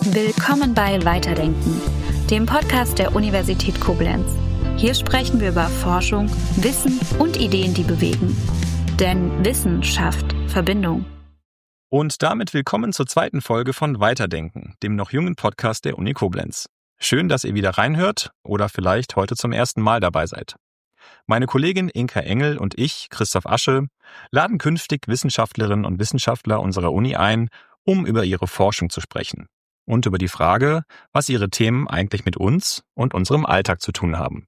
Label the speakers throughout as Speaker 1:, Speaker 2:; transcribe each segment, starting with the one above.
Speaker 1: Willkommen bei Weiterdenken, dem Podcast der Universität Koblenz. Hier sprechen wir über Forschung, Wissen und Ideen, die bewegen. Denn Wissen schafft Verbindung.
Speaker 2: Und damit willkommen zur zweiten Folge von Weiterdenken, dem noch jungen Podcast der Uni Koblenz. Schön, dass ihr wieder reinhört oder vielleicht heute zum ersten Mal dabei seid. Meine Kollegin Inka Engel und ich, Christoph Asche, laden künftig Wissenschaftlerinnen und Wissenschaftler unserer Uni ein, um über ihre Forschung zu sprechen und über die Frage, was ihre Themen eigentlich mit uns und unserem Alltag zu tun haben.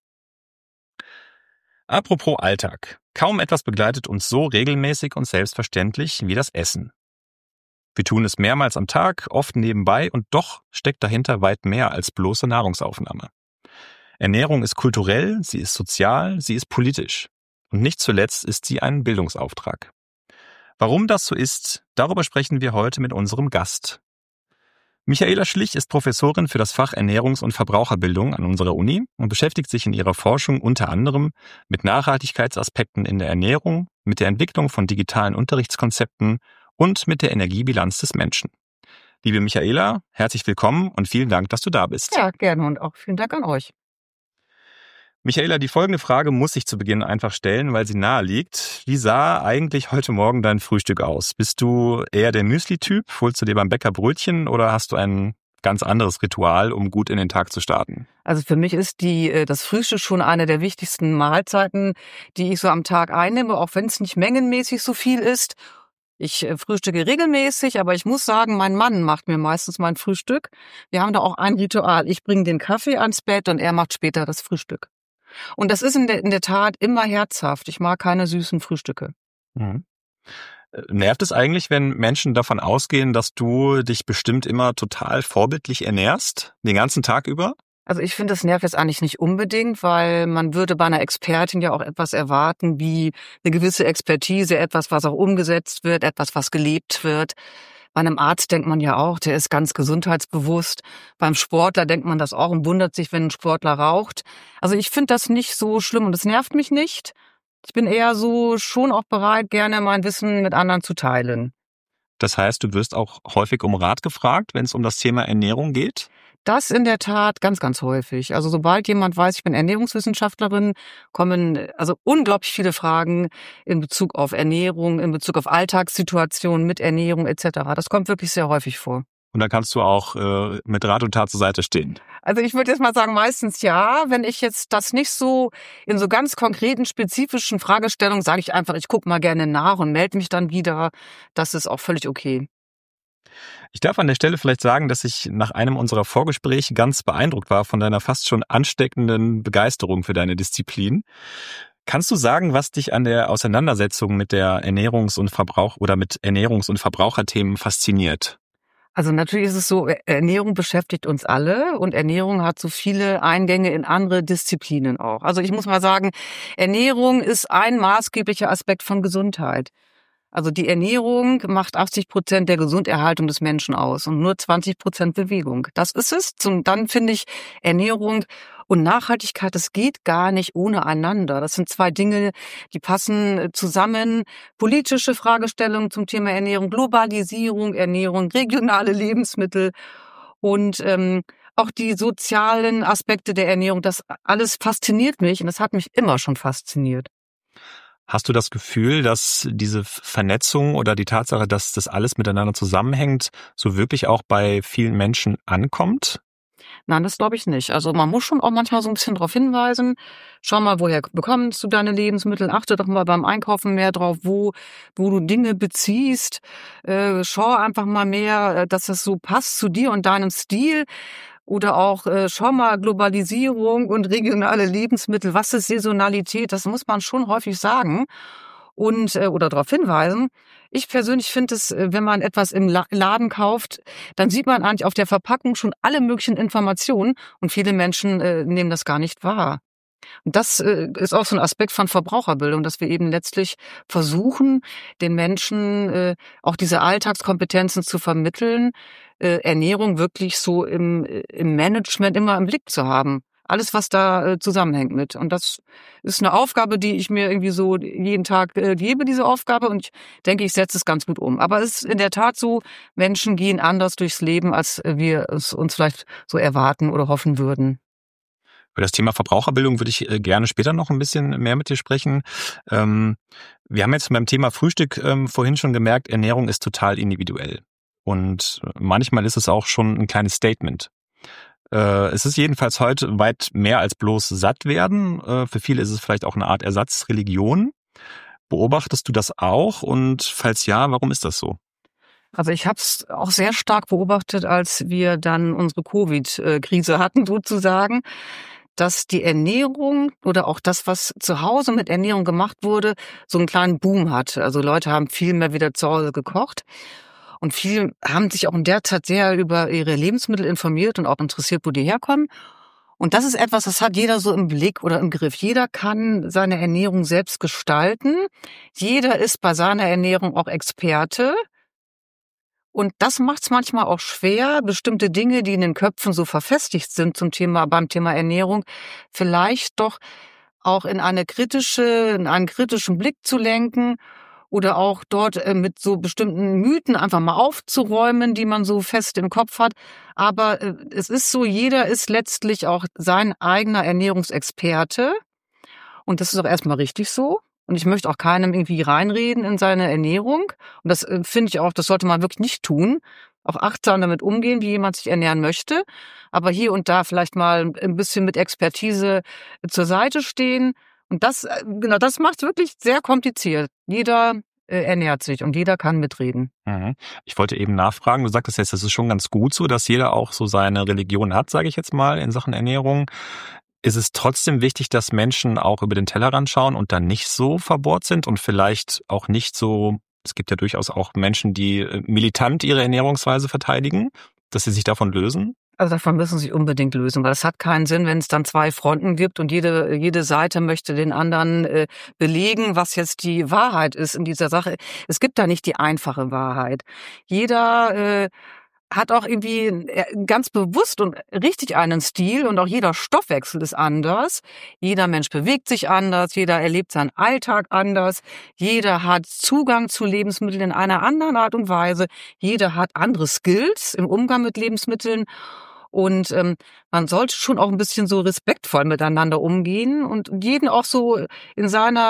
Speaker 2: Apropos Alltag. Kaum etwas begleitet uns so regelmäßig und selbstverständlich wie das Essen. Wir tun es mehrmals am Tag, oft nebenbei und doch steckt dahinter weit mehr als bloße Nahrungsaufnahme. Ernährung ist kulturell, sie ist sozial, sie ist politisch. Und nicht zuletzt ist sie ein Bildungsauftrag. Warum das so ist, darüber sprechen wir heute mit unserem Gast. Michaela Schlich ist Professorin für das Fach Ernährungs- und Verbraucherbildung an unserer Uni und beschäftigt sich in ihrer Forschung unter anderem mit Nachhaltigkeitsaspekten in der Ernährung, mit der Entwicklung von digitalen Unterrichtskonzepten und mit der Energiebilanz des Menschen. Liebe Michaela, herzlich willkommen und vielen Dank, dass du da bist.
Speaker 3: Ja, gerne und auch vielen Dank an euch.
Speaker 2: Michaela, die folgende Frage muss ich zu Beginn einfach stellen, weil sie nahe liegt. Wie sah eigentlich heute Morgen dein Frühstück aus? Bist du eher der Müsli-Typ? Holst du dir beim Bäcker Brötchen oder hast du ein ganz anderes Ritual, um gut in den Tag zu starten?
Speaker 3: Also für mich ist das Frühstück schon eine der wichtigsten Mahlzeiten, die ich so am Tag einnehme, auch wenn es nicht mengenmäßig so viel ist. Ich frühstücke regelmäßig, aber ich muss sagen, mein Mann macht mir meistens mein Frühstück. Wir haben da auch ein Ritual. Ich bringe den Kaffee ans Bett und er macht später das Frühstück. Und das ist in der Tat immer herzhaft. Ich mag keine süßen Frühstücke.
Speaker 2: Mhm. Nervt es eigentlich, wenn Menschen davon ausgehen, dass du dich bestimmt immer total vorbildlich ernährst, den ganzen Tag über?
Speaker 3: Also ich finde, das nervt jetzt eigentlich nicht unbedingt, weil man würde bei einer Expertin ja auch etwas erwarten, wie eine gewisse Expertise, etwas, was auch umgesetzt wird, etwas, was gelebt wird. Bei einem Arzt denkt man ja auch, der ist ganz gesundheitsbewusst. Beim Sportler denkt man das auch und wundert sich, wenn ein Sportler raucht. Also ich finde das nicht so schlimm und es nervt mich nicht. Ich bin eher so schon auch bereit, gerne mein Wissen mit anderen zu teilen.
Speaker 2: Das heißt, du wirst auch häufig um Rat gefragt, wenn es um das Thema Ernährung geht?
Speaker 3: Das in der Tat ganz, ganz häufig. Also sobald jemand weiß, ich bin Ernährungswissenschaftlerin, kommen also unglaublich viele Fragen in Bezug auf Ernährung, in Bezug auf Alltagssituationen mit Ernährung etc. Das kommt wirklich sehr häufig vor.
Speaker 2: Und dann kannst du auch mit Rat und Tat zur Seite stehen.
Speaker 3: Also ich würde jetzt mal sagen, meistens ja. Wenn ich jetzt das nicht so in so ganz konkreten, spezifischen Fragestellungen, sage ich einfach, ich gucke mal gerne nach und melde mich dann wieder. Das ist auch völlig okay.
Speaker 2: Ich darf an der Stelle vielleicht sagen, dass ich nach einem unserer Vorgespräche ganz beeindruckt war von deiner fast schon ansteckenden Begeisterung für deine Disziplin. Kannst du sagen, was dich an der Auseinandersetzung mit der Ernährungs- und Verbraucherthemen fasziniert?
Speaker 3: Also natürlich ist es so, Ernährung beschäftigt uns alle und Ernährung hat so viele Eingänge in andere Disziplinen auch. Also ich muss mal sagen, Ernährung ist ein maßgeblicher Aspekt von Gesundheit. Also die Ernährung macht 80% der Gesunderhaltung des Menschen aus und nur 20% Bewegung. Das ist es. Und dann finde ich Ernährung und Nachhaltigkeit, das geht gar nicht ohne einander. Das sind zwei Dinge, die passen zusammen. Politische Fragestellungen zum Thema Ernährung, Globalisierung, Ernährung, regionale Lebensmittel und auch die sozialen Aspekte der Ernährung. Das alles fasziniert mich und das hat mich immer schon fasziniert.
Speaker 2: Hast du das Gefühl, dass diese Vernetzung oder die Tatsache, dass das alles miteinander zusammenhängt, so wirklich auch bei vielen Menschen ankommt?
Speaker 3: Nein, das glaube ich nicht. Also man muss schon auch manchmal so ein bisschen darauf hinweisen. Schau mal, woher bekommst du deine Lebensmittel? Achte doch mal beim Einkaufen mehr drauf, wo du Dinge beziehst. Schau einfach mal mehr, dass das so passt zu dir und deinem Stil. Oder auch, schau mal, Globalisierung und regionale Lebensmittel, was ist Saisonalität? Das muss man schon häufig sagen und oder darauf hinweisen. Ich persönlich finde es, wenn man etwas im Laden kauft, dann sieht man eigentlich auf der Verpackung schon alle möglichen Informationen und viele Menschen nehmen das gar nicht wahr. Und das ist auch so ein Aspekt von Verbraucherbildung, dass wir eben letztlich versuchen, den Menschen auch diese Alltagskompetenzen zu vermitteln, Ernährung wirklich so im Management immer im Blick zu haben. alles, was da zusammenhängt mit. Und das ist eine Aufgabe, die ich mir irgendwie so jeden Tag gebe, diese Aufgabe. Und ich denke, ich setze es ganz gut um. Aber es ist in der Tat so, Menschen gehen anders durchs Leben, als wir es uns vielleicht so erwarten oder hoffen würden.
Speaker 2: Über das Thema Verbraucherbildung würde ich gerne später noch ein bisschen mehr mit dir sprechen. Wir haben jetzt beim Thema Frühstück vorhin schon gemerkt, Ernährung ist total individuell. Und manchmal ist es auch schon ein kleines Statement. Es ist jedenfalls heute weit mehr als bloß satt werden. Für viele ist es vielleicht auch eine Art Ersatzreligion. Beobachtest du das auch? Und falls ja, warum ist das so?
Speaker 3: Also ich habe es auch sehr stark beobachtet, als wir dann unsere Covid-Krise hatten sozusagen, dass die Ernährung oder auch das, was zu Hause mit Ernährung gemacht wurde, so einen kleinen Boom hatte. Also Leute haben viel mehr wieder zu Hause gekocht und viele haben sich auch in der Zeit sehr über ihre Lebensmittel informiert und auch interessiert, wo die herkommen. Und das ist etwas, das hat jeder so im Blick oder im Griff. Jeder kann seine Ernährung selbst gestalten. Jeder ist bei seiner Ernährung auch Experte. Und das macht es manchmal auch schwer, bestimmte Dinge, die in den Köpfen so verfestigt sind beim Thema Ernährung, vielleicht doch auch in einen kritischen Blick zu lenken oder auch dort mit so bestimmten Mythen einfach mal aufzuräumen, die man so fest im Kopf hat. Aber es ist so, jeder ist letztlich auch sein eigener Ernährungsexperte. Und das ist auch erstmal richtig so. Und ich möchte auch keinem irgendwie reinreden in seine Ernährung. Und das finde ich auch, das sollte man wirklich nicht tun. Auch achtsam damit umgehen, wie jemand sich ernähren möchte. Aber hier und da vielleicht mal ein bisschen mit Expertise zur Seite stehen. Und das macht es wirklich sehr kompliziert. Jeder ernährt sich und jeder kann mitreden.
Speaker 2: Mhm. Ich wollte eben nachfragen, du sagtest jetzt, das ist schon ganz gut so, dass jeder auch so seine Religion hat, sage ich jetzt mal, in Sachen Ernährung. Ist es trotzdem wichtig, dass Menschen auch über den Tellerrand schauen und dann nicht so verbohrt sind und vielleicht auch nicht so, es gibt ja durchaus auch Menschen, die militant ihre Ernährungsweise verteidigen, dass sie sich davon lösen?
Speaker 3: Also davon müssen sie sich unbedingt lösen, weil es hat keinen Sinn, wenn es dann zwei Fronten gibt und jede Seite möchte den anderen belegen, was jetzt die Wahrheit ist in dieser Sache. Es gibt da nicht die einfache Wahrheit. Jeder hat auch irgendwie ganz bewusst und richtig einen Stil und auch jeder Stoffwechsel ist anders. Jeder Mensch bewegt sich anders, jeder erlebt seinen Alltag anders, jeder hat Zugang zu Lebensmitteln in einer anderen Art und Weise, jeder hat andere Skills im Umgang mit Lebensmitteln und man sollte schon auch ein bisschen so respektvoll miteinander umgehen und jeden auch so in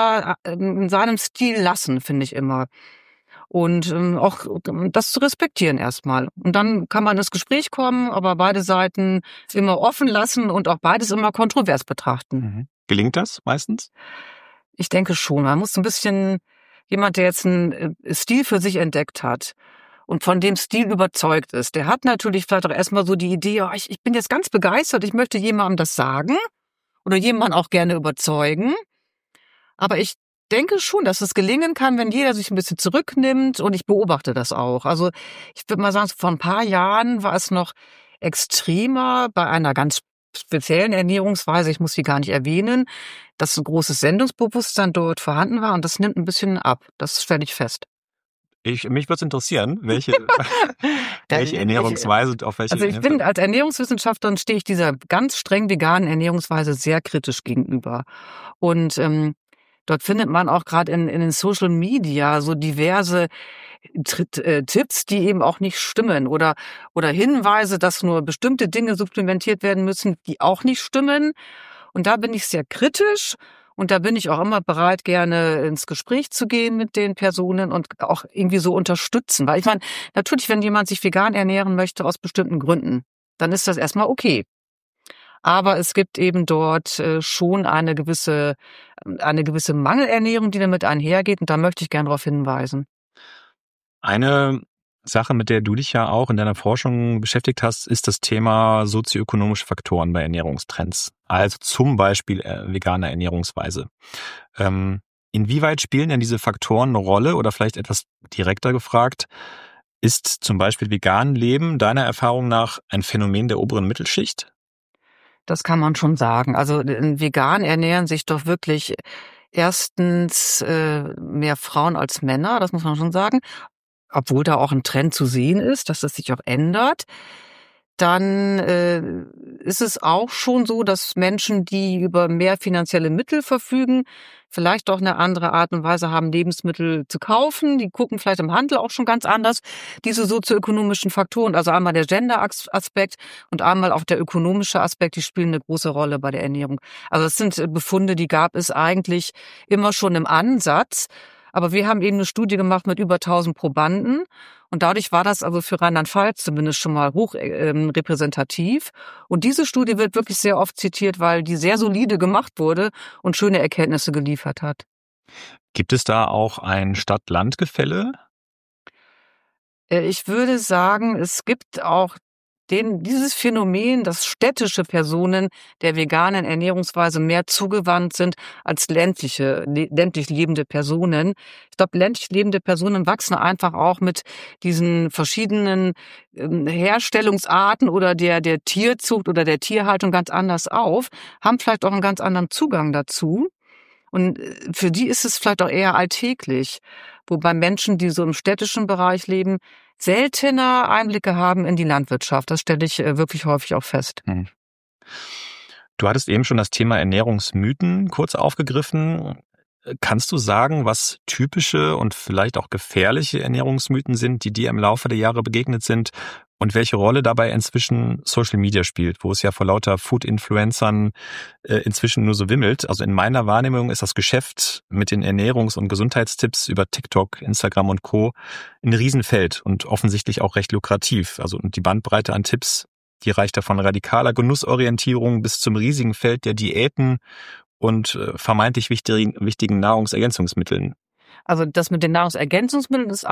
Speaker 3: seinem Stil lassen, finde ich immer. Und auch das zu respektieren erstmal. Und dann kann man ins Gespräch kommen, aber beide Seiten immer offen lassen und auch beides immer kontrovers betrachten.
Speaker 2: Mhm. Gelingt das meistens?
Speaker 3: Ich denke schon. Man muss ein bisschen, jemand, der jetzt einen Stil für sich entdeckt hat und von dem Stil überzeugt ist, der hat natürlich vielleicht auch erstmal so die Idee, oh, ich bin jetzt ganz begeistert, ich möchte jemandem das sagen oder jemanden auch gerne überzeugen. Aber ich denke schon, dass es gelingen kann, wenn jeder sich ein bisschen zurücknimmt und ich beobachte das auch. Also ich würde mal sagen, vor ein paar Jahren war es noch extremer bei einer ganz speziellen Ernährungsweise, ich muss sie gar nicht erwähnen, dass ein großes Sendungsbewusstsein dort vorhanden war und das nimmt ein bisschen ab. Das stelle ich fest.
Speaker 2: Mich würde es interessieren, welche Ernährungsweise und auf welche.
Speaker 3: Also ich bin als Ernährungswissenschaftlerin stehe ich dieser ganz streng veganen Ernährungsweise sehr kritisch gegenüber. Und dort findet man auch gerade in den Social Media so diverse Tipps, die eben auch nicht stimmen oder Hinweise, dass nur bestimmte Dinge supplementiert werden müssen, die auch nicht stimmen. Und da bin ich sehr kritisch und da bin ich auch immer bereit, gerne ins Gespräch zu gehen mit den Personen und auch irgendwie so unterstützen. Weil ich meine, natürlich, wenn jemand sich vegan ernähren möchte aus bestimmten Gründen, dann ist das erstmal okay. Aber es gibt eben dort schon eine gewisse Mangelernährung, die damit einhergeht. Und da möchte ich gerne darauf hinweisen.
Speaker 2: Eine Sache, mit der du dich ja auch in deiner Forschung beschäftigt hast, ist das Thema sozioökonomische Faktoren bei Ernährungstrends. Also zum Beispiel vegane Ernährungsweise. Inwieweit spielen denn diese Faktoren eine Rolle oder vielleicht etwas direkter gefragt, ist zum Beispiel vegan Leben deiner Erfahrung nach ein Phänomen der oberen Mittelschicht?
Speaker 3: Das kann man schon sagen. Also vegan ernähren sich doch wirklich erstens mehr Frauen als Männer, das muss man schon sagen. Obwohl da auch ein Trend zu sehen ist, dass das sich auch ändert. dann ist es auch schon so, dass Menschen, die über mehr finanzielle Mittel verfügen, vielleicht auch eine andere Art und Weise haben, Lebensmittel zu kaufen. Die gucken vielleicht im Handel auch schon ganz anders. Diese sozioökonomischen Faktoren, also einmal der Gender-Aspekt und einmal auch der ökonomische Aspekt, die spielen eine große Rolle bei der Ernährung. Also das sind Befunde, die gab es eigentlich immer schon im Ansatz. Aber wir haben eben eine Studie gemacht mit über 1000 Probanden. Und dadurch war das also für Rheinland-Pfalz zumindest schon mal hoch repräsentativ. Und diese Studie wird wirklich sehr oft zitiert, weil die sehr solide gemacht wurde und schöne Erkenntnisse geliefert hat.
Speaker 2: Gibt es da auch ein Stadt-Land-Gefälle?
Speaker 3: Ich würde sagen, es gibt auch dieses Phänomen, dass städtische Personen der veganen Ernährungsweise mehr zugewandt sind als ländlich lebende Personen. Ich glaube, ländlich lebende Personen wachsen einfach auch mit diesen verschiedenen Herstellungsarten oder der Tierzucht oder der Tierhaltung ganz anders auf, haben vielleicht auch einen ganz anderen Zugang dazu. Und für die ist es vielleicht auch eher alltäglich. Wobei Menschen, die so im städtischen Bereich leben, seltener Einblicke haben in die Landwirtschaft. Das stelle ich wirklich häufig auch fest.
Speaker 2: Du hattest eben schon das Thema Ernährungsmythen kurz aufgegriffen. Kannst du sagen, was typische und vielleicht auch gefährliche Ernährungsmythen sind, die dir im Laufe der Jahre begegnet sind und welche Rolle dabei inzwischen Social Media spielt, wo es ja vor lauter Food-Influencern inzwischen nur so wimmelt? Also in meiner Wahrnehmung ist das Geschäft mit den Ernährungs- und Gesundheitstipps über TikTok, Instagram und Co. ein Riesenfeld und offensichtlich auch recht lukrativ. Also und die Bandbreite an Tipps, die reicht da von radikaler Genussorientierung bis zum riesigen Feld der Diäten und vermeintlich wichtigen Nahrungsergänzungsmitteln.
Speaker 3: Also das mit den Nahrungsergänzungsmitteln ist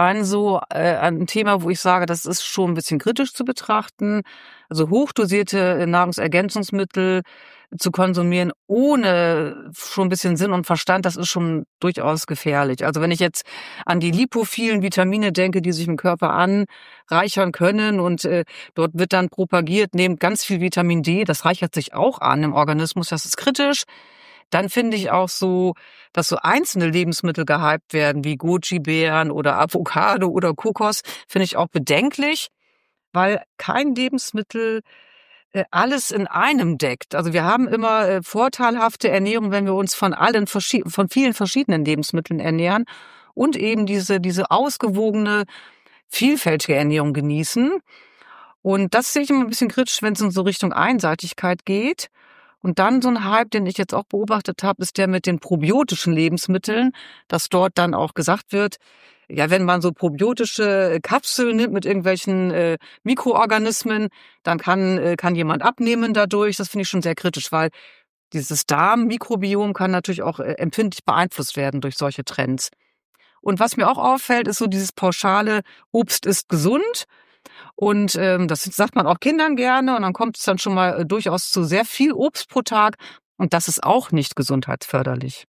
Speaker 3: ein Thema, wo ich sage, das ist schon ein bisschen kritisch zu betrachten. Also hochdosierte Nahrungsergänzungsmittel zu konsumieren ohne schon ein bisschen Sinn und Verstand, das ist schon durchaus gefährlich. Also wenn ich jetzt an die lipophilen Vitamine denke, die sich im Körper anreichern können und dort wird dann propagiert, nehmt ganz viel Vitamin D, das reichert sich auch an im Organismus, das ist kritisch. Dann finde ich auch so, dass so einzelne Lebensmittel gehypt werden, wie Goji-Beeren oder Avocado oder Kokos, finde ich auch bedenklich, weil kein Lebensmittel alles in einem deckt. Also wir haben immer vorteilhafte Ernährung, wenn wir uns von vielen verschiedenen Lebensmitteln ernähren und eben diese ausgewogene, vielfältige Ernährung genießen. Und das sehe ich immer ein bisschen kritisch, wenn es in so Richtung Einseitigkeit geht. Und dann so ein Hype, den ich jetzt auch beobachtet habe, ist der mit den probiotischen Lebensmitteln, dass dort dann auch gesagt wird, ja, wenn man so probiotische Kapseln nimmt mit irgendwelchen Mikroorganismen, dann kann jemand abnehmen dadurch. Das finde ich schon sehr kritisch, weil dieses Darmmikrobiom kann natürlich auch empfindlich beeinflusst werden durch solche Trends. Und was mir auch auffällt, ist so dieses pauschale Obst ist gesund. Und das sagt man auch Kindern gerne und dann kommt es dann schon mal durchaus zu sehr viel Obst pro Tag und das ist auch nicht gesundheitsförderlich.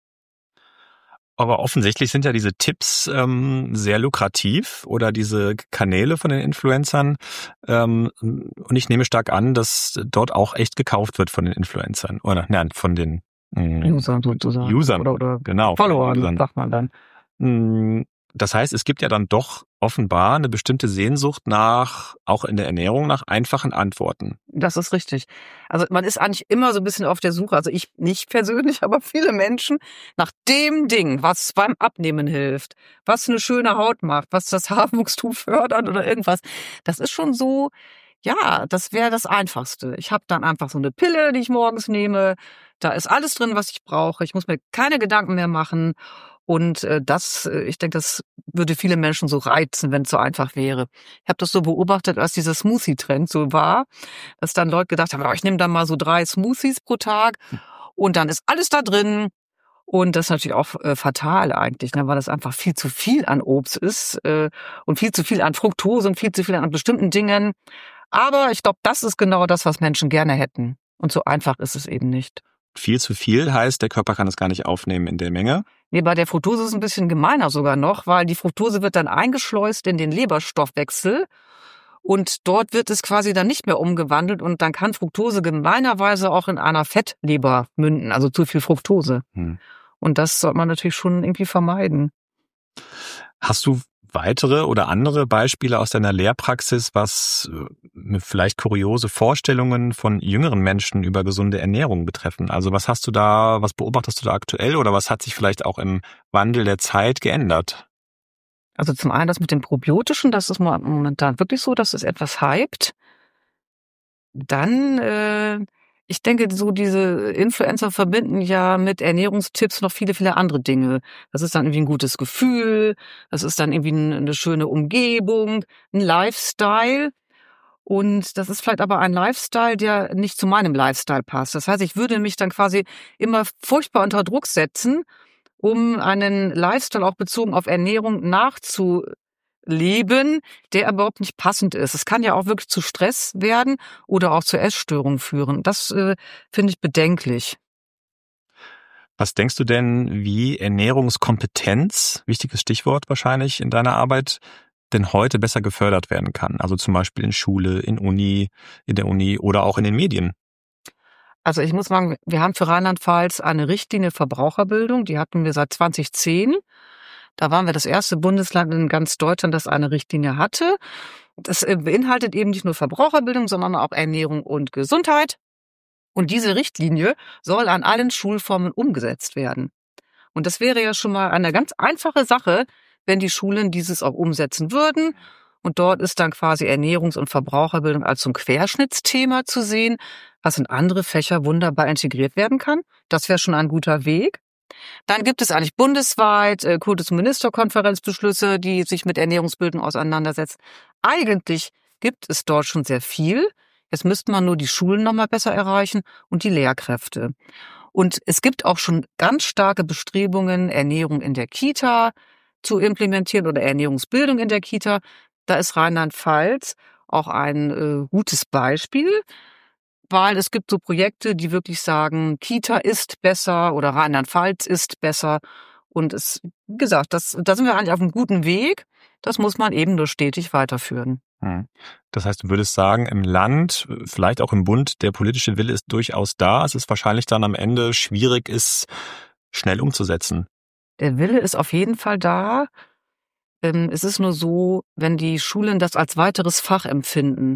Speaker 2: Aber offensichtlich sind ja diese Tipps sehr lukrativ oder diese Kanäle von den Influencern. Und ich nehme stark an, dass dort auch echt gekauft wird von den Influencern. Oder nein, von den
Speaker 3: Usern sozusagen.
Speaker 2: Usern.
Speaker 3: Oder
Speaker 2: genau,
Speaker 3: Followern, sagt man dann.
Speaker 2: Das heißt, es gibt ja dann doch offenbar eine bestimmte Sehnsucht nach, auch in der Ernährung, nach einfachen Antworten.
Speaker 3: Das ist richtig. Also man ist eigentlich immer so ein bisschen auf der Suche, also ich nicht persönlich, aber viele Menschen, nach dem Ding, was beim Abnehmen hilft, was eine schöne Haut macht, was das Haarwuchstum fördert oder irgendwas. Das ist schon so, ja, das wäre das Einfachste. Ich habe dann einfach so eine Pille, die ich morgens nehme. Da ist alles drin, was ich brauche. Ich muss mir keine Gedanken mehr machen. Und ich denke, das würde viele Menschen so reizen, wenn es so einfach wäre. Ich habe das so beobachtet, als dieser Smoothie-Trend so war, dass dann Leute gedacht haben, ich nehme dann mal so 3 Smoothies pro Tag und dann ist alles da drin. Und das ist natürlich auch fatal eigentlich, ne, weil das einfach viel zu viel an Obst ist und viel zu viel an Fructose und viel zu viel an bestimmten Dingen. Aber ich glaube, das ist genau das, was Menschen gerne hätten. Und so einfach ist es eben nicht.
Speaker 2: Viel zu viel heißt, der Körper kann es gar nicht aufnehmen in der Menge?
Speaker 3: Nee, bei der Fructose ist es ein bisschen gemeiner sogar noch, weil die Fructose wird dann eingeschleust in den Leberstoffwechsel und dort wird es quasi dann nicht mehr umgewandelt und dann kann Fructose gemeinerweise auch in einer Fettleber münden, also zu viel Fructose. Und das sollte man natürlich schon irgendwie vermeiden.
Speaker 2: Hast du weitere oder andere Beispiele aus deiner Lehrpraxis, was vielleicht kuriose Vorstellungen von jüngeren Menschen über gesunde Ernährung betreffen? Also was beobachtest du da aktuell oder was hat sich vielleicht auch im Wandel der Zeit geändert?
Speaker 3: Also zum einen das mit dem Probiotischen, das ist momentan wirklich so, dass es etwas hypt. Dann, ich denke, so diese Influencer verbinden ja mit Ernährungstipps noch viele, viele andere Dinge. Das ist dann irgendwie ein gutes Gefühl, das ist dann irgendwie eine schöne Umgebung, ein Lifestyle. Und das ist vielleicht aber ein Lifestyle, der nicht zu meinem Lifestyle passt. Das heißt, ich würde mich dann quasi immer furchtbar unter Druck setzen, um einen Lifestyle auch bezogen auf Ernährung nachzuleben, der überhaupt nicht passend ist. Es kann ja auch wirklich zu Stress werden oder auch zu Essstörungen führen. Das finde ich bedenklich.
Speaker 2: Was denkst du denn, wie Ernährungskompetenz, wichtiges Stichwort wahrscheinlich in deiner Arbeit, denn heute besser gefördert werden kann? Also zum Beispiel in Schule, in der Uni oder auch in den Medien.
Speaker 3: Also ich muss sagen, wir haben für Rheinland-Pfalz eine Richtlinie Verbraucherbildung, die hatten wir seit 2010. Da waren wir das erste Bundesland in ganz Deutschland, das eine Richtlinie hatte. Das beinhaltet eben nicht nur Verbraucherbildung, sondern auch Ernährung und Gesundheit. Und diese Richtlinie soll an allen Schulformen umgesetzt werden. Und das wäre ja schon mal eine ganz einfache Sache, wenn die Schulen dieses auch umsetzen würden. Und dort ist dann quasi Ernährungs- und Verbraucherbildung als so ein Querschnittsthema zu sehen, was in andere Fächer wunderbar integriert werden kann. Das wäre schon ein guter Weg. Dann gibt es eigentlich bundesweit Kultusministerkonferenzbeschlüsse, die sich mit Ernährungsbildung auseinandersetzen. Eigentlich gibt es dort schon sehr viel. Jetzt müsste man nur die Schulen noch mal besser erreichen und die Lehrkräfte. Und es gibt auch schon ganz starke Bestrebungen, Ernährung in der Kita zu implementieren oder Ernährungsbildung in der Kita. Da ist Rheinland-Pfalz auch ein gutes Beispiel, weil es gibt so Projekte, die wirklich sagen, Kita ist besser oder Rheinland-Pfalz ist besser. Und wie gesagt, da sind wir eigentlich auf einem guten Weg. Das muss man eben nur stetig weiterführen.
Speaker 2: Das heißt, du würdest sagen, im Land, vielleicht auch im Bund, der politische Wille ist durchaus da. Es ist wahrscheinlich dann am Ende schwierig, es schnell umzusetzen.
Speaker 3: Der Wille ist auf jeden Fall da. Es ist nur so, wenn die Schulen das als weiteres Fach empfinden,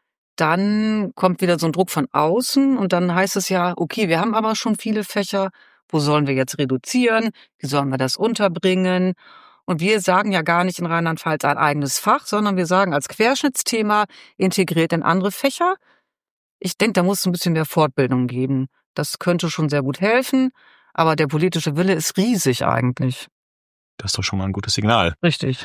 Speaker 3: dann kommt wieder so ein Druck von außen und dann heißt es ja, okay, wir haben aber schon viele Fächer, wo sollen wir jetzt reduzieren? Wie sollen wir das unterbringen? Und wir sagen ja gar nicht in Rheinland-Pfalz ein eigenes Fach, sondern wir sagen als Querschnittsthema integriert in andere Fächer. Ich denke, da muss es ein bisschen mehr Fortbildung geben. Das könnte schon sehr gut helfen, aber der politische Wille ist riesig eigentlich.
Speaker 2: Das ist doch schon mal ein gutes Signal.
Speaker 3: Richtig.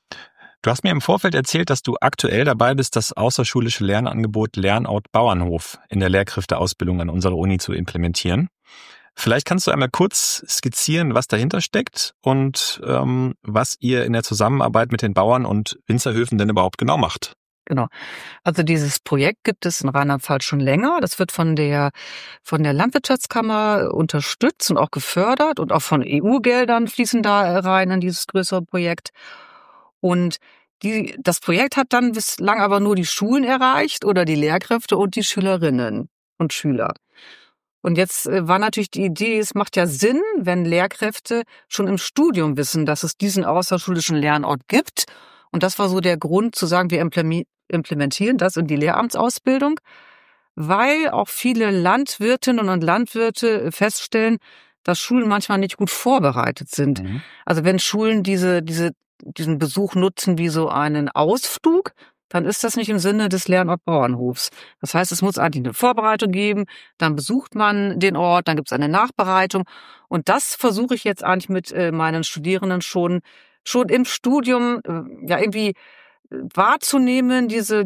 Speaker 2: Du hast mir im Vorfeld erzählt, dass du aktuell dabei bist, das außerschulische Lernangebot Lernort Bauernhof in der Lehrkräfteausbildung an unserer Uni zu implementieren. Vielleicht kannst du einmal kurz skizzieren, was dahinter steckt und was ihr in der Zusammenarbeit mit den Bauern und Winzerhöfen denn überhaupt genau macht.
Speaker 3: Genau. Also dieses Projekt gibt es in Rheinland-Pfalz schon länger. Das wird von der Landwirtschaftskammer unterstützt und auch gefördert und auch von EU-Geldern fließen da rein in dieses größere Projekt. Und das Projekt hat dann bislang aber nur die Schulen erreicht oder die Lehrkräfte und die Schülerinnen und Schüler. Und jetzt war natürlich die Idee, es macht ja Sinn, wenn Lehrkräfte schon im Studium wissen, dass es diesen außerschulischen Lernort gibt. Und das war so der Grund zu sagen, wir implementieren das in die Lehramtsausbildung, weil auch viele Landwirtinnen und Landwirte feststellen, dass Schulen manchmal nicht gut vorbereitet sind. Mhm. Also wenn Schulen diesen Besuch nutzen wie so einen Ausflug, dann ist das nicht im Sinne des Lernort Bauernhofs. Das heißt, es muss eigentlich eine Vorbereitung geben, dann besucht man den Ort, dann gibt es eine Nachbereitung. Und das versuche ich jetzt eigentlich mit meinen Studierenden schon im Studium irgendwie wahrzunehmen, diese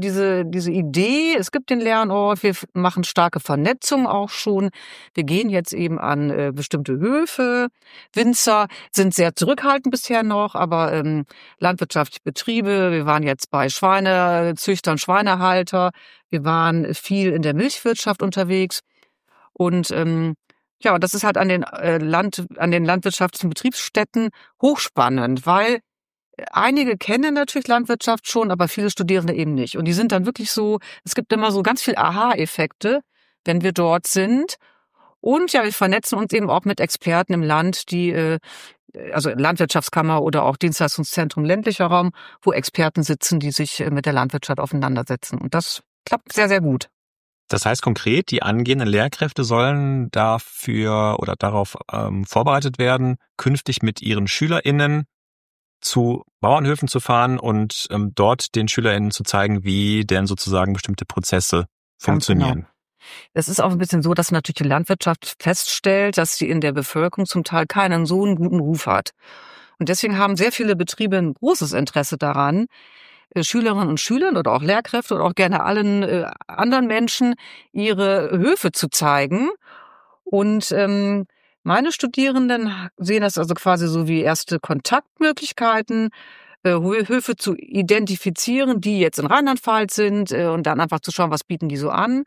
Speaker 3: Idee. Es gibt den Lernort, wir machen starke Vernetzung auch schon. Wir gehen jetzt eben an bestimmte Höfe. Winzer sind sehr zurückhaltend bisher noch, aber landwirtschaftliche Betriebe, wir waren jetzt bei Schweinezüchtern, Schweinehalter, wir waren viel in der Milchwirtschaft unterwegs und das ist halt an den landwirtschaftlichen Betriebsstätten hochspannend, weil einige kennen natürlich Landwirtschaft schon, aber viele Studierende eben nicht. Und die sind dann wirklich so, es gibt immer so ganz viel Aha-Effekte, wenn wir dort sind. Und ja, wir vernetzen uns eben auch mit Experten im Land, die also Landwirtschaftskammer oder auch Dienstleistungszentrum ländlicher Raum, wo Experten sitzen, die sich mit der Landwirtschaft auseinandersetzen. Und das klappt sehr, sehr gut.
Speaker 2: Das heißt konkret, die angehenden Lehrkräfte sollen dafür oder darauf vorbereitet werden, künftig mit ihren SchülerInnen zu Bauernhöfen zu fahren und dort den SchülerInnen zu zeigen, wie denn sozusagen bestimmte Prozesse funktionieren.
Speaker 3: Genau. Es ist auch ein bisschen so, dass natürlich die Landwirtschaft feststellt, dass sie in der Bevölkerung zum Teil keinen so einen guten Ruf hat. Und deswegen haben sehr viele Betriebe ein großes Interesse daran, Schülerinnen und Schülern oder auch Lehrkräfte oder auch gerne allen anderen Menschen ihre Höfe zu zeigen. Und meine Studierenden sehen das also quasi so wie erste Kontaktmöglichkeiten, Höfe zu identifizieren, die jetzt in Rheinland-Pfalz sind und dann einfach zu schauen, was bieten die so an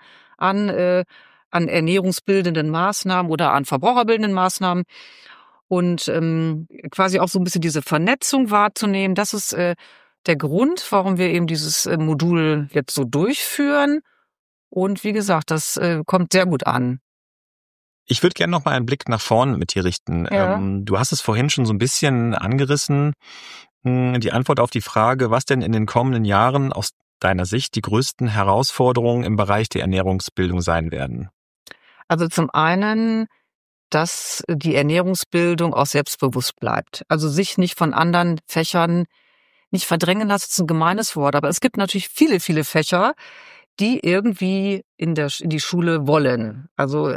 Speaker 3: ernährungsbildenden Maßnahmen oder an verbraucherbildenden Maßnahmen und quasi auch so ein bisschen diese Vernetzung wahrzunehmen. Das ist der Grund, warum wir eben dieses Modul jetzt so durchführen. Und wie gesagt, das kommt sehr gut an.
Speaker 2: Ich würde gerne noch mal einen Blick nach vorn mit dir richten.
Speaker 3: Ja.
Speaker 2: Du hast es vorhin schon so ein bisschen angerissen. Die Antwort auf die Frage, was denn in den kommenden Jahren aus deiner Sicht die größten Herausforderungen im Bereich der Ernährungsbildung sein werden?
Speaker 3: Also zum einen, dass die Ernährungsbildung auch selbstbewusst bleibt. Also sich nicht von anderen Fächern nicht verdrängen lassen, ist ein gemeines Wort. Aber es gibt natürlich viele, viele Fächer, die irgendwie in die Schule wollen. Also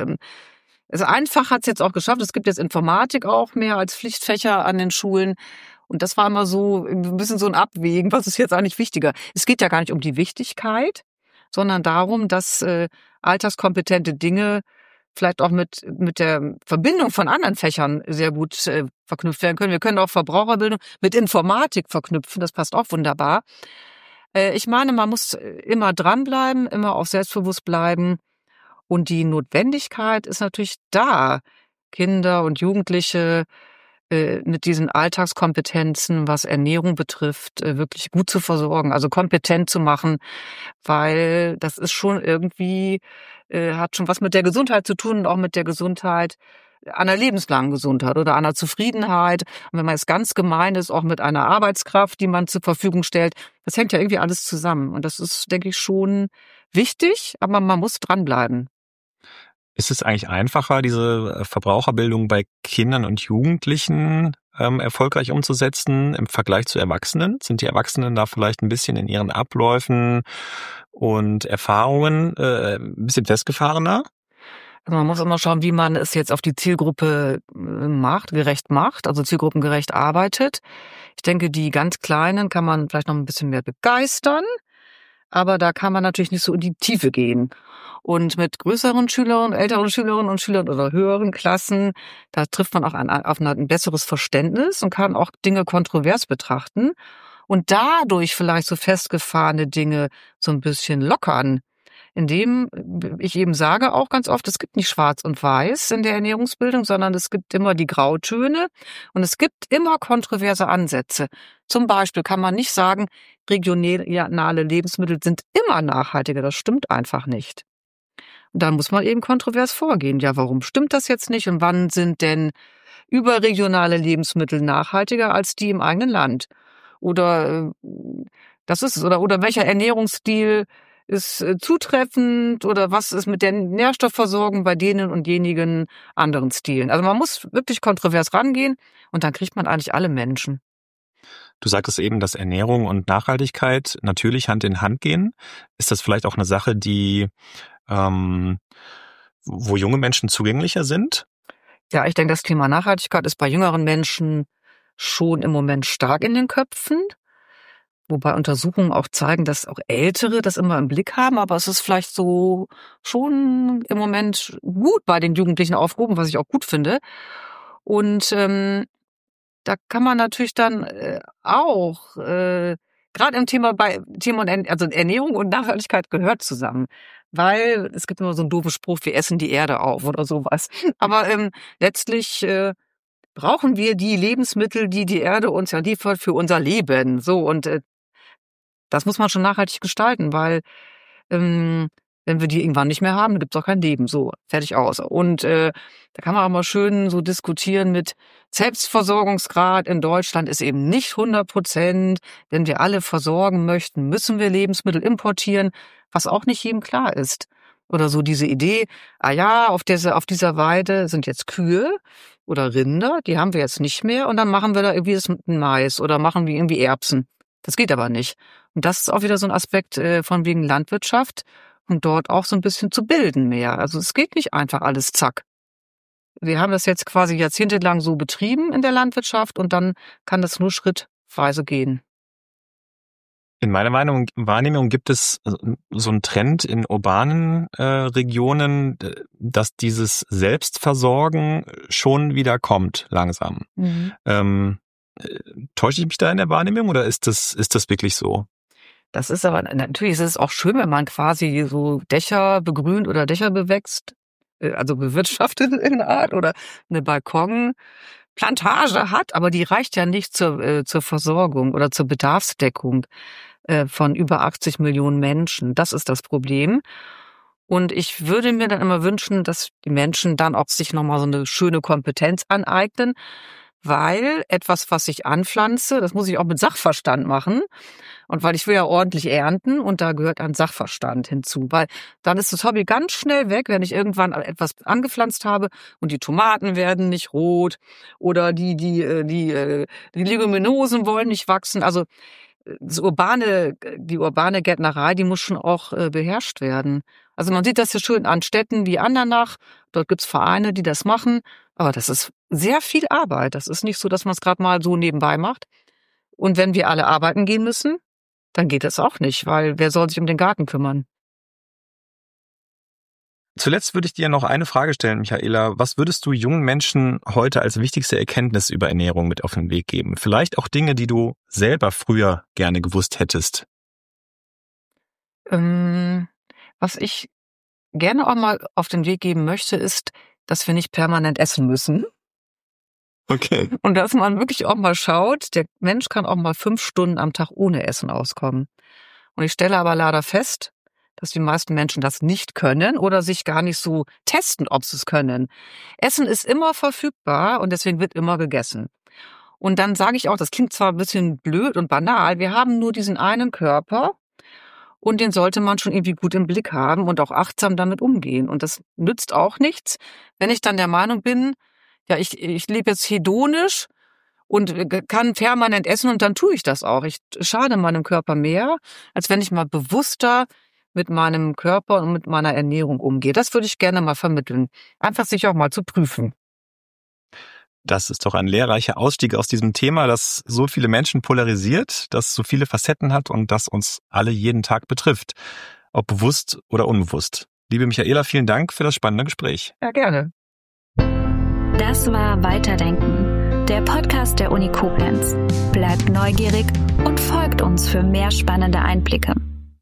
Speaker 3: ein Fach hat es jetzt auch geschafft. Es gibt jetzt Informatik auch mehr als Pflichtfächer an den Schulen. Und das war immer so ein bisschen so ein Abwägen, was ist jetzt eigentlich wichtiger? Es geht ja gar nicht um die Wichtigkeit, sondern darum, dass alltagskompetente Dinge vielleicht auch mit der Verbindung von anderen Fächern sehr gut verknüpft werden können. Wir können auch Verbraucherbildung mit Informatik verknüpfen, das passt auch wunderbar. Ich meine, man muss immer dranbleiben, immer auch selbstbewusst bleiben. Und die Notwendigkeit ist natürlich da, Kinder und Jugendliche mit diesen Alltagskompetenzen, was Ernährung betrifft, wirklich gut zu versorgen, also kompetent zu machen, weil das ist schon irgendwie, hat schon was mit der Gesundheit zu tun und auch mit der Gesundheit, einer lebenslangen Gesundheit oder einer Zufriedenheit. Und wenn man jetzt ganz gemein ist, auch mit einer Arbeitskraft, die man zur Verfügung stellt, das hängt ja irgendwie alles zusammen. Und das ist, denke ich, schon wichtig, aber man muss dranbleiben.
Speaker 2: Ist es eigentlich einfacher, diese Verbraucherbildung bei Kindern und Jugendlichen erfolgreich umzusetzen im Vergleich zu Erwachsenen? Sind die Erwachsenen da vielleicht ein bisschen in ihren Abläufen und Erfahrungen ein bisschen festgefahrener?
Speaker 3: Also man muss immer schauen, wie man es jetzt auf die Zielgruppe gerecht macht, also zielgruppengerecht arbeitet. Ich denke, die ganz Kleinen kann man vielleicht noch ein bisschen mehr begeistern, aber da kann man natürlich nicht so in die Tiefe gehen. Und mit größeren Schülern, älteren Schülerinnen und Schülern oder höheren Klassen, da trifft man auch auf ein besseres Verständnis und kann auch Dinge kontrovers betrachten und dadurch vielleicht so festgefahrene Dinge so ein bisschen lockern. Indem ich eben sage auch ganz oft, es gibt nicht schwarz und weiß in der Ernährungsbildung, sondern es gibt immer die Grautöne und es gibt immer kontroverse Ansätze. Zum Beispiel kann man nicht sagen, regionale Lebensmittel sind immer nachhaltiger. Das stimmt einfach nicht. Und dann muss man eben kontrovers vorgehen. Ja, warum stimmt das jetzt nicht? Und wann sind denn überregionale Lebensmittel nachhaltiger als die im eigenen Land? Oder das ist es. Oder welcher Ernährungsstil ist zutreffend oder was ist mit der Nährstoffversorgung bei denen und jenigen anderen Stilen. Also man muss wirklich kontrovers rangehen und dann kriegt man eigentlich alle Menschen.
Speaker 2: Du sagtest eben, dass Ernährung und Nachhaltigkeit natürlich Hand in Hand gehen. Ist das vielleicht auch eine Sache, die wo junge Menschen zugänglicher sind?
Speaker 3: Ja, ich denke, das Thema Nachhaltigkeit ist bei jüngeren Menschen schon im Moment stark in den Köpfen. Wobei Untersuchungen auch zeigen, dass auch Ältere das immer im Blick haben, aber es ist vielleicht so schon im Moment gut bei den Jugendlichen aufgehoben, was ich auch gut finde. Und da kann man natürlich dann auch gerade im Thema also Ernährung und Nachhaltigkeit gehört zusammen, weil es gibt immer so einen doofen Spruch, wir essen die Erde auf oder sowas. Aber letztlich brauchen wir die Lebensmittel, die die Erde uns ja liefert für unser Leben. So und das muss man schon nachhaltig gestalten, weil Wenn wir die irgendwann nicht mehr haben, dann gibt's auch kein Leben. So, fertig aus. Und da kann man auch mal schön so diskutieren mit Selbstversorgungsgrad in Deutschland ist eben nicht 100%. Wenn wir alle versorgen möchten, müssen wir Lebensmittel importieren, was auch nicht jedem klar ist. Oder so diese Idee, auf dieser Weide sind jetzt Kühe oder Rinder, die haben wir jetzt nicht mehr und dann machen wir da irgendwie das mit Mais oder machen wir irgendwie Erbsen. Das geht aber nicht. Und das ist auch wieder so ein Aspekt von wegen Landwirtschaft und dort auch so ein bisschen zu bilden mehr. Also es geht nicht einfach alles zack. Wir haben das jetzt quasi jahrzehntelang so betrieben in der Landwirtschaft und dann kann das nur schrittweise gehen.
Speaker 2: In meiner Wahrnehmung gibt es so einen Trend in urbanen Regionen, dass dieses Selbstversorgen schon wieder kommt, langsam. Täusche ich mich da in der Wahrnehmung oder ist das wirklich so?
Speaker 3: Das ist aber, natürlich ist es auch schön, wenn man quasi so Dächer begrünt oder Dächer bewächst, also bewirtschaftet in einer Art oder eine Balkonplantage hat, aber die reicht ja nicht zur Versorgung oder zur Bedarfsdeckung von über 80 Millionen Menschen. Das ist das Problem. Und ich würde mir dann immer wünschen, dass die Menschen dann auch sich nochmal so eine schöne Kompetenz aneignen, weil etwas, was ich anpflanze, das muss ich auch mit Sachverstand machen. Und weil ich will ja ordentlich ernten und da gehört ein Sachverstand hinzu. Weil dann ist das Hobby ganz schnell weg, wenn ich irgendwann etwas angepflanzt habe und die Tomaten werden nicht rot oder die Leguminosen wollen nicht wachsen. Also die urbane Gärtnerei, die muss schon auch beherrscht werden. Also man sieht das ja schön an Städten wie Andernach. Dort gibt's Vereine, die das machen. Aber das ist sehr viel Arbeit. Das ist nicht so, dass man es gerade mal so nebenbei macht. Und wenn wir alle arbeiten gehen müssen, dann geht das auch nicht, weil wer soll sich um den Garten kümmern?
Speaker 2: Zuletzt würde ich dir noch eine Frage stellen, Michaela. Was würdest du jungen Menschen heute als wichtigste Erkenntnis über Ernährung mit auf den Weg geben? Vielleicht auch Dinge, die du selber früher gerne gewusst hättest.
Speaker 3: Was ich gerne auch mal auf den Weg geben möchte, ist, dass wir nicht permanent essen müssen.
Speaker 2: Okay.
Speaker 3: Und dass man wirklich auch mal schaut, der Mensch kann auch mal 5 Stunden am Tag ohne Essen auskommen. Und ich stelle aber leider fest, dass die meisten Menschen das nicht können oder sich gar nicht so testen, ob sie es können. Essen ist immer verfügbar und deswegen wird immer gegessen. Und dann sage ich auch, das klingt zwar ein bisschen blöd und banal, wir haben nur diesen einen Körper und den sollte man schon irgendwie gut im Blick haben und auch achtsam damit umgehen. Und das nützt auch nichts, wenn ich dann der Meinung bin, ja, ich lebe jetzt hedonisch und kann permanent essen und dann tue ich das auch. Ich schade meinem Körper mehr, als wenn ich mal bewusster mit meinem Körper und mit meiner Ernährung umgehe. Das würde ich gerne mal vermitteln. Einfach sich auch mal zu prüfen.
Speaker 2: Das ist doch ein lehrreicher Ausstieg aus diesem Thema, das so viele Menschen polarisiert, das so viele Facetten hat und das uns alle jeden Tag betrifft. Ob bewusst oder unbewusst. Liebe Michaela, vielen Dank für das spannende Gespräch.
Speaker 3: Ja, gerne.
Speaker 1: Das war Weiterdenken, der Podcast der Uni Koblenz. Bleibt neugierig und folgt uns für mehr spannende Einblicke.